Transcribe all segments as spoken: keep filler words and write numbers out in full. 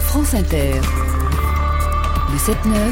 France Inter, le sept neuf,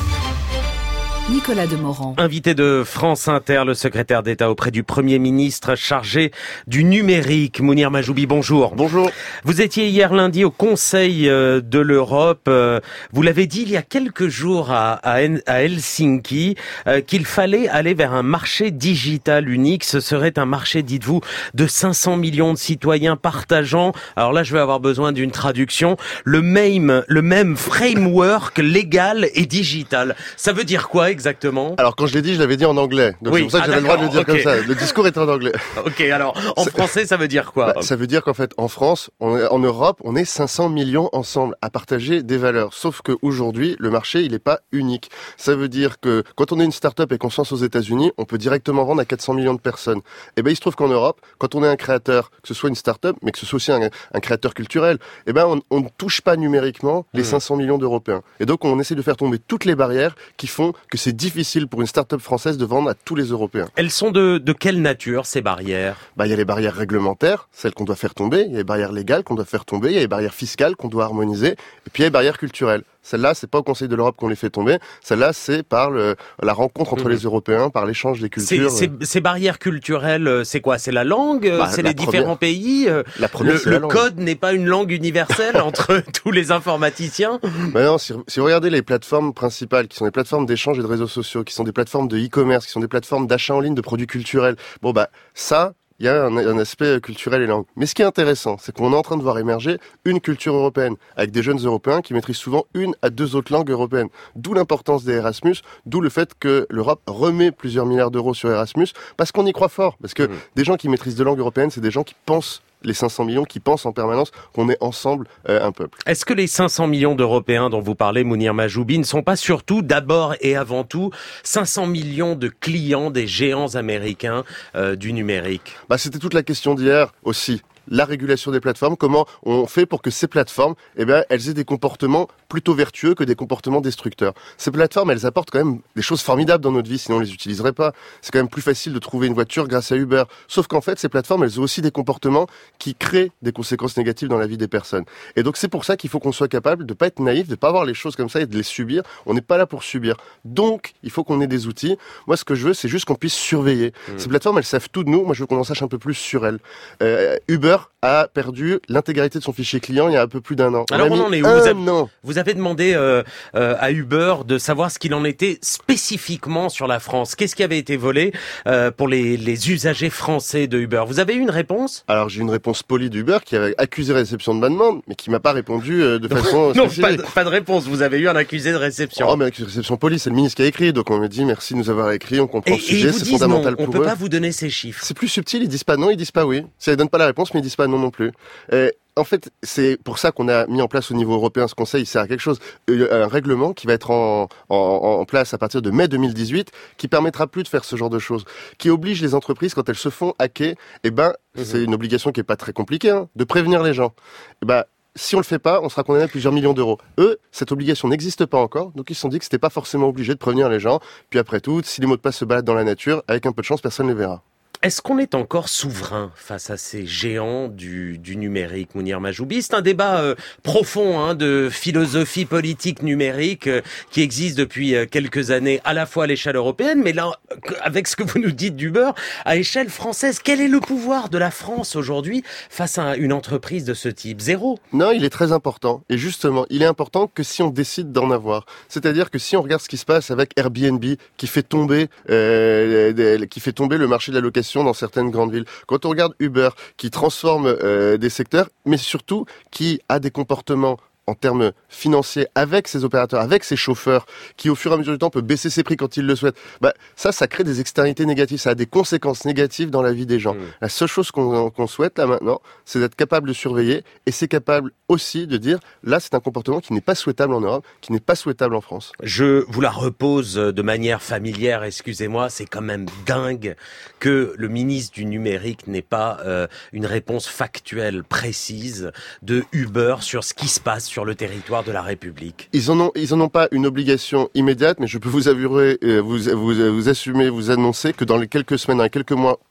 Nicolas Demorand. Invité de France Inter, le secrétaire d'État auprès du Premier ministre chargé du numérique, Mounir Majoubi, bonjour. Bonjour. Vous étiez hier lundi au Conseil de l'Europe. Vous l'avez dit il y a quelques jours à, à, à Helsinki qu'il fallait aller vers un marché digital unique. Ce serait un marché, dites-vous, de cinq cents millions de citoyens partageant, alors là je vais avoir besoin d'une traduction, le même, le même framework légal et digital. Ça veut dire quoi exactement? Alors quand je l'ai dit, je l'avais dit en anglais. Donc oui. c'est pour ça que ah, j'avais le droit de le dire okay. comme ça. Le discours est en anglais. Ok, alors en c'est... français, ça veut dire quoi? bah, Ça veut dire qu'en fait, en France, on est, en Europe, on est cinq cents millions ensemble à partager des valeurs. Sauf qu'aujourd'hui, le marché, il n'est pas unique. Ça veut dire que quand on est une start-up et qu'on se lance aux États-Unis, on peut directement vendre à quatre cents millions de personnes. Et ben il se trouve qu'en Europe, quand on est un créateur, que ce soit une start-up, mais que ce soit aussi un, un créateur culturel, et ben on, on ne touche pas numériquement les mmh. cinq cents millions d'Européens. Et donc on essaie de faire tomber toutes les barrières qui font que c'est difficile pour une start-up française de vendre à tous les Européens. Elles sont de, de quelle nature, ces barrières? Bah, il y a les barrières réglementaires, celles qu'on doit faire tomber, il y a les barrières légales qu'on doit faire tomber, il y a les barrières fiscales qu'on doit harmoniser, et puis il y a les barrières culturelles. Celles-là, c'est pas au Conseil de l'Europe qu'on les fait tomber. Celles-là, c'est par le, la rencontre entre mmh. les Européens, par l'échange des cultures. C'est, c'est, ces barrières culturelles, c'est quoi? C'est la langue? bah, C'est la les première. différents pays? La première, le, c'est la langue. Le code n'est pas une langue universelle entre tous les informaticiens? bah non, si, si vous regardez les plateformes principales, qui sont des plateformes d'échange et de réseaux sociaux, qui sont des plateformes de e-commerce, qui sont des plateformes d'achat en ligne de produits culturels, bon bah ça... il y a un, un aspect culturel et langue. Mais ce qui est intéressant, c'est qu'on est en train de voir émerger une culture européenne, avec des jeunes Européens qui maîtrisent souvent une à deux autres langues européennes. D'où l'importance des Erasmus, d'où le fait que l'Europe remet plusieurs milliards d'euros sur Erasmus, parce qu'on y croit fort. Parce que mmh. des gens qui maîtrisent deux langues européennes, c'est des gens qui pensent les cinq cents millions qui pensent en permanence qu'on est ensemble euh, un peuple. Est-ce que les cinq cents millions d'Européens dont vous parlez, Mounir Majoubi, ne sont pas surtout, d'abord et avant tout, cinq cents millions de clients des géants américains euh, du numérique? Bah, c'était toute la question d'hier aussi. La régulation des plateformes, comment on fait pour que ces plateformes, eh ben, elles aient des comportements plutôt vertueux que des comportements destructeurs. Ces plateformes, elles apportent quand même des choses formidables dans notre vie, sinon on les utiliserait pas. C'est quand même plus facile de trouver une voiture grâce à Uber. Sauf qu'en fait, ces plateformes, elles ont aussi des comportements qui créent des conséquences négatives dans la vie des personnes. Et donc, c'est pour ça qu'il faut qu'on soit capable de pas être naïf, de pas voir les choses comme ça et de les subir. On n'est pas là pour subir. Donc, il faut qu'on ait des outils. Moi, ce que je veux, c'est juste qu'on puisse surveiller. Mmh. Ces plateformes, elles savent tout de nous. Moi, je veux qu'on en sache un peu plus sur elles. Euh, Uber a perdu l'intégralité de son fichier client il y a un peu plus d'un an. Alors on, on en est où? Vous avez, vous avez demandé euh, euh, à Uber de savoir ce qu'il en était spécifiquement sur la France. Qu'est-ce qui avait été volé euh, pour les, les usagers français de Uber? Vous avez eu une réponse? Alors j'ai eu une réponse polie d'Uber qui avait accusé réception de ma demande, mais qui m'a pas répondu euh, de façon non, spécifique. pas de, pas de réponse. Vous avez eu un accusé de réception. Oh, mais accusé de réception polie, c'est le ministre qui a écrit, donc on me dit merci de nous avoir écrit, on comprend et, le sujet, c'est fondamental non, pour eux. On peut pas vous donner ces chiffres. C'est plus subtil, ils disent pas non, ils disent pas oui. Ça ils donnent pas la réponse, mais ils disent pas non non plus. Et en fait, c'est pour ça qu'on a mis en place au niveau européen ce conseil, il sert à quelque chose. Un règlement qui va être en, en, en place à partir de mai deux mille dix-huit, qui permettra plus de faire ce genre de choses, qui oblige les entreprises, quand elles se font hacker, eh ben, mmh. c'est une obligation qui est pas très compliquée, hein, de prévenir les gens. Eh ben, si on le fait pas, on sera condamné à plusieurs millions d'euros. Eux, cette obligation n'existe pas encore, donc ils se sont dit que c'était pas forcément obligé de prévenir les gens. Puis après tout, si les mots de passe se baladent dans la nature, avec un peu de chance, personne ne les verra. Est-ce qu'on est encore souverain face à ces géants du, du numérique, Mounir Majoubi? C'est un débat euh, profond hein, de philosophie politique numérique euh, qui existe depuis euh, quelques années, à la fois à l'échelle européenne, mais là, avec ce que vous nous dites d'Uber, à échelle française. Quel est le pouvoir de la France aujourd'hui face à une entreprise de ce type? Zéro. Non, il est très important. Et justement, il est important que si on décide d'en avoir. C'est-à-dire que si on regarde ce qui se passe avec Airbnb, qui fait tomber, euh, qui fait tomber le marché de la location dans certaines grandes villes. Quand on regarde Uber, qui transforme euh, des secteurs, mais surtout qui a des comportements en termes financiers avec ses opérateurs, avec ses chauffeurs, qui au fur et à mesure du temps peut baisser ses prix quand il le souhaite, bah, ça, ça crée des externalités négatives, ça a des conséquences négatives dans la vie des gens. Mmh. La seule chose qu'on, qu'on souhaite là maintenant, c'est d'être capable de surveiller, et c'est capable aussi de dire, là, c'est un comportement qui n'est pas souhaitable en Europe, qui n'est pas souhaitable en France. Je vous la repose de manière familière, excusez-moi, c'est quand même dingue que le ministre du numérique n'ait pas euh, une réponse factuelle, précise de Uber sur ce qui se passe sur le territoire de la République. Ils en ont, ils en ont pas une obligation immédiate, mais je peux vous avouer, euh, vous, vous, vous assumer, vous annoncer que dans les quelques semaines, dans les quelques mois où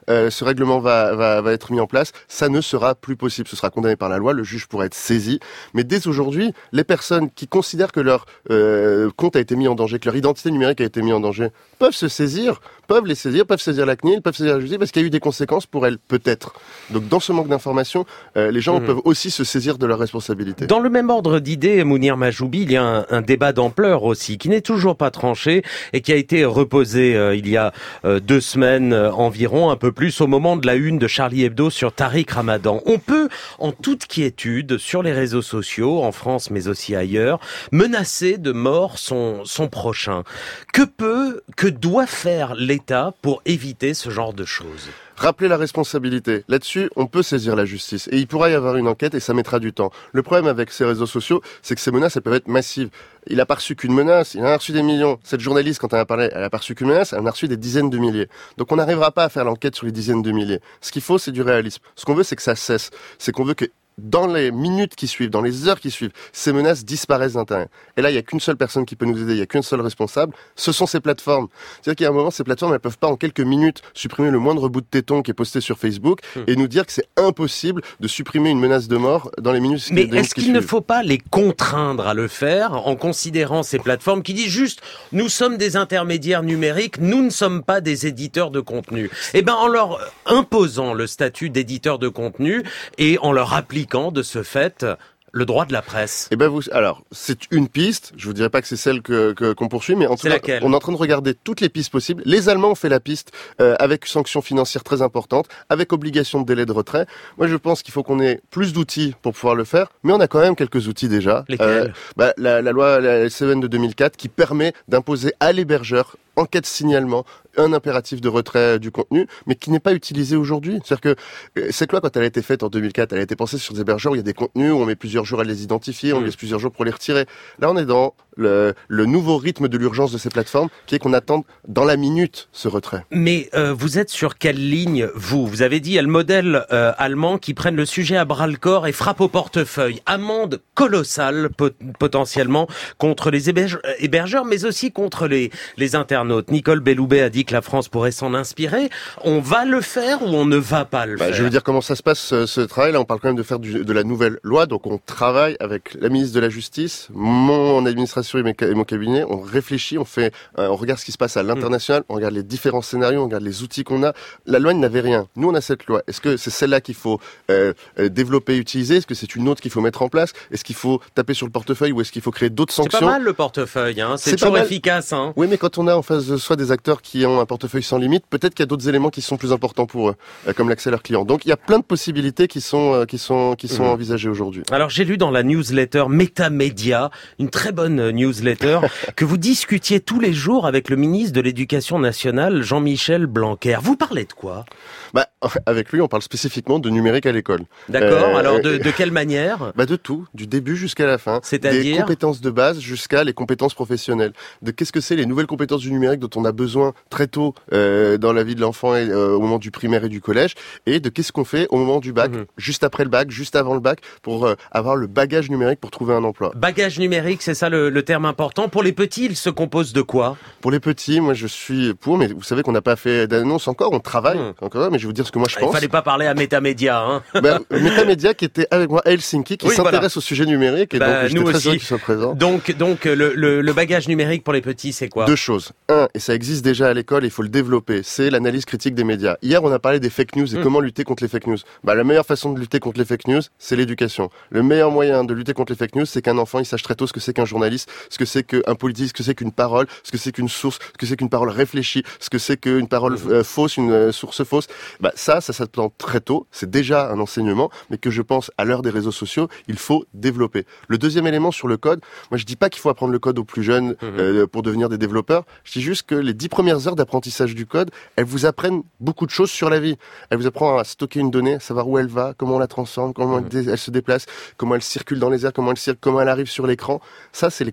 euh, ce règlement va, va, va être mis en place, ça ne sera plus possible. Ce sera condamné par la loi, le juge pourra être saisi. Mais dès aujourd'hui, les personnes qui considèrent que leur euh, compte a été mis en danger, que leur identité numérique a été mise en danger, peuvent se saisir, peuvent les saisir, peuvent saisir la C N I L, peuvent saisir la justice, parce qu'il y a eu des conséquences pour elles, peut-être. Donc dans ce manque d'information, euh, les gens mmh. peuvent aussi se saisir de leurs responsabilités. Dans le même ordre d'idées, Mounir Majoubi, il y a un, un débat d'ampleur aussi, qui n'est toujours pas tranché et qui a été reposé euh, il y a euh, deux semaines euh, environ, un peu plus, au moment de la une de Charlie Hebdo sur Tariq Ramadan. On peut, en toute quiétude, sur les réseaux sociaux, en France mais aussi ailleurs, menacer de mort son, son prochain. Que peut, que doit faire l'État pour éviter ce genre de choses ? Rappeler la responsabilité. Là-dessus, on peut saisir la justice. Et il pourra y avoir une enquête et ça mettra du temps. Le problème avec ces réseaux sociaux, c'est que ces menaces, elles peuvent être massives. Il a pas reçu qu'une menace, il en a reçu des millions. Cette journaliste, quand elle a parlé, elle a pas reçu qu'une menace, elle en a reçu des dizaines de milliers. Donc on n'arrivera pas à faire l'enquête sur les dizaines de milliers. Ce qu'il faut, c'est du réalisme. Ce qu'on veut, c'est que ça cesse. C'est qu'on veut que dans les minutes qui suivent, dans les heures qui suivent, ces menaces disparaissent d'Internet. Et là, il n'y a qu'une seule personne qui peut nous aider, il n'y a qu'une seule responsable, ce sont ces plateformes. C'est-à-dire qu'il y a un moment, ces plateformes, elles peuvent pas en quelques minutes supprimer le moindre bout de téton qui est posté sur Facebook mmh. et nous dire que c'est impossible de supprimer une menace de mort dans les minutes Mais qui, est-ce qu'il suivent. ne faut pas les contraindre à le faire en considérant ces plateformes qui disent juste « nous sommes des intermédiaires numériques, nous ne sommes pas des éditeurs de contenu ». Eh ben, en leur imposant le statut d'éditeur de contenu et en leur appliquant de ce fait le droit de la presse. Eh ben vous, alors c'est une piste. Je vous dirais pas que c'est celle que, que qu'on poursuit, mais en tout cas, on est en train de regarder toutes les pistes possibles. Les Allemands ont fait la piste euh, avec sanctions financières très importantes, avec obligation de délai de retrait. Moi, je pense qu'il faut qu'on ait plus d'outils pour pouvoir le faire, mais on a quand même quelques outils déjà. Lesquels ? euh, bah, la, la loi la L C E N de deux mille quatre qui permet d'imposer à l'hébergeur en cas de signalement, un impératif de retrait du contenu, mais qui n'est pas utilisé aujourd'hui. C'est-à-dire que cette loi, quand elle a été faite en deux mille quatre, elle a été pensée sur des hébergeurs où il y a des contenus, où on met plusieurs jours à les identifier, on mmh. laisse plusieurs jours pour les retirer. Là, on est dans le, le nouveau rythme de l'urgence de ces plateformes, qui est qu'on attende dans la minute ce retrait. Mais euh, vous êtes sur quelle ligne, vous ? Vous avez dit, il y a le modèle euh, allemand qui prennent le sujet à bras-le-corps et frappe au portefeuille. Amende colossale, pot- potentiellement, contre les héberge- hébergeurs, mais aussi contre les, les internautes. Nicole Belloubet a dit que la France pourrait s'en inspirer. On va le faire ou on ne va pas le bah, faire ? Je veux dire comment ça se passe ce, ce travail. Là, on parle quand même de faire du, de la nouvelle loi. Donc, on travaille avec la ministre de la Justice, mon administration et, mes, et mon cabinet. On réfléchit, on fait, euh, on regarde ce qui se passe à l'international, on regarde les différents scénarios, on regarde les outils qu'on a. La loi n'avait rien. Nous, on a cette loi. Est-ce que c'est celle-là qu'il faut euh, développer, utiliser ? Est-ce que c'est une autre qu'il faut mettre en place ? Est-ce qu'il faut taper sur le portefeuille ou est-ce qu'il faut créer d'autres sanctions ? C'est pas mal le portefeuille, hein. C'est, c'est toujours efficace. Hein. Oui, mais quand on a en face de soi des acteurs qui ont un portefeuille sans limite, peut-être qu'il y a d'autres éléments qui sont plus importants pour eux, comme l'accès à leurs clients. Donc il y a plein de possibilités qui sont qui sont qui sont mmh. envisagées aujourd'hui. Alors j'ai lu dans la newsletter Métamédia, une très bonne newsletter, que vous discutiez tous les jours avec le ministre de l'Éducation nationale, Jean-Michel Blanquer. Vous parlez de quoi ? Bah avec lui, on parle spécifiquement de numérique à l'école. D'accord. Euh, Alors de, de quelle manière ? Bah de tout, du début jusqu'à la fin. C'est-à-dire des compétences de base jusqu'à les compétences professionnelles. De qu'est-ce que c'est les nouvelles compétences du numérique dont on a besoin très tôt euh, dans la vie de l'enfant et euh, au moment du primaire et du collège, et de qu'est-ce qu'on fait au moment du bac, mmh. juste après le bac, juste avant le bac, pour euh, avoir le bagage numérique pour trouver un emploi. Bagage numérique, c'est ça le, le terme important. Pour les petits, il se compose de quoi ? Pour les petits, moi je suis pour, mais vous savez qu'on n'a pas fait d'annonce encore, on travaille mmh. encore, mais je vais vous dire ce que moi je pense. Il fallait pas parler à Métamédia, hein. bah, Métamédia qui était avec moi à Helsinki, qui oui, s'intéresse voilà. au sujet numérique, et bah, donc j'étais nous très aussi. heureux qu'il soit présent. Donc, donc le, le, le bagage numérique pour les petits, c'est quoi ? Deux choses. Un, et ça existe déjà à l'école, il faut le développer, c'est l'analyse critique des médias. Hier, on a parlé des fake news et mmh. comment lutter contre les fake news. Bah, la meilleure façon de lutter contre les fake news, c'est l'éducation. Le meilleur moyen de lutter contre les fake news, c'est qu'un enfant, il sache très tôt ce que c'est qu'un journaliste, ce que c'est qu'un politique, ce que c'est qu'une parole, ce que c'est qu'une source, ce que c'est qu'une parole réfléchie, ce que c'est qu'une parole mmh. euh, fausse, une euh, source fausse. Bah, ça, ça s'apprend très tôt. C'est déjà un enseignement, mais que je pense, à l'heure des réseaux sociaux, il faut développer. Le deuxième élément sur le code, moi, je dis pas qu'il faut apprendre le code aux plus jeunes mmh. euh, pour devenir des développeurs. Je dis juste que les dix premières heures d'apprentissage du code, elles vous apprennent beaucoup de choses sur la vie. Elles vous apprennent à stocker une donnée, à savoir où elle va, comment on la transforme, comment mmh. elle, dé- elle se déplace, comment elle circule dans les airs, comment elle circule, comment elle arrive sur l'écran. Ça, c'est les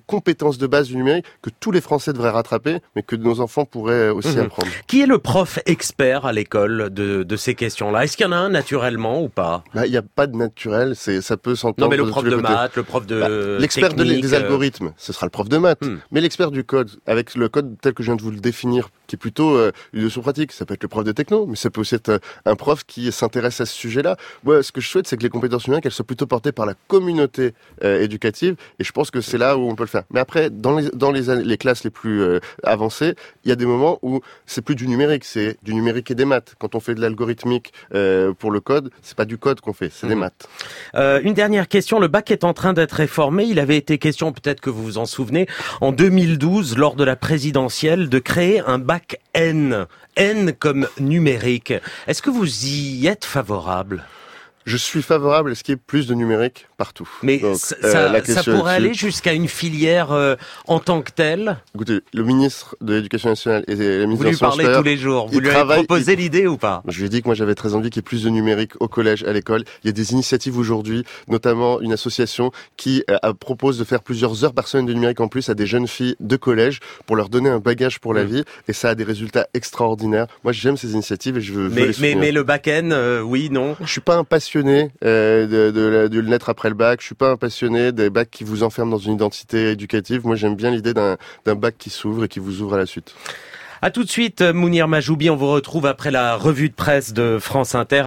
compétences de base du numérique que tous les Français devraient rattraper, mais que nos enfants pourraient aussi mmh. apprendre. Qui est le prof expert à l'école de, de ces questions-là? Est-ce qu'il y en a un naturellement ou pas? Bah, il n'y a pas de naturel, c'est, ça peut s'entendre. Non, mais le prof de, de maths, le prof de bah, l'expert de, des algorithmes, ce sera le prof de maths. Hmm. Mais l'expert du code, avec le code tel que je viens de vous le définir, qui est plutôt euh, une notion pratique, ça peut être le prof de techno, mais ça peut aussi être euh, un prof qui s'intéresse à ce sujet-là. Moi, ce que je souhaite, c'est que les compétences numériques, elles soient plutôt portées par la communauté euh, éducative, et je pense que c'est là où on peut le faire. Mais après, dans les, dans les, les classes les plus euh, avancées, il y a des moments où c'est plus du numérique, c'est du numérique et des maths. Quand on fait de l'algorithmique euh, pour le code, c'est pas du code qu'on fait, c'est mmh. des maths. Euh, une dernière question, le bac est en train d'être réformé. Il avait été question, peut-être que vous vous en souvenez, en deux mille douze, lors de la présidentielle, de créer un bac N. N comme numérique. Est-ce que vous y êtes favorable ? Je suis favorable à ce qu'il y ait plus de numérique partout. Mais Donc, ça, euh, ça pourrait aller jusqu'à une filière euh, en tant que telle? Écoutez, le ministre de l'Éducation nationale et la ministre Vous lui parlez tous les jours. Vous lui avez proposé il... l'idée ou pas? Je lui ai dit que moi j'avais très envie qu'il y ait plus de numérique au collège, à l'école. Il y a des initiatives aujourd'hui, notamment une association qui euh, propose de faire plusieurs heures par semaine de numérique en plus à des jeunes filles de collège pour leur donner un bagage pour la mmh. vie. Et ça a des résultats extraordinaires. Moi j'aime ces initiatives et je veux, mais, veux les soutenir. Mais, mais le back-end, euh, oui, non? Je suis pas un passionné euh, de, de, de, de le naître après le bac. Je suis pas un passionné des bacs qui vous enferment dans une identité éducative. Moi, j'aime bien l'idée d'un, d'un bac qui s'ouvre et qui vous ouvre à la suite. À tout de suite, Mounir Majoubi. On vous retrouve après la revue de presse de France Inter.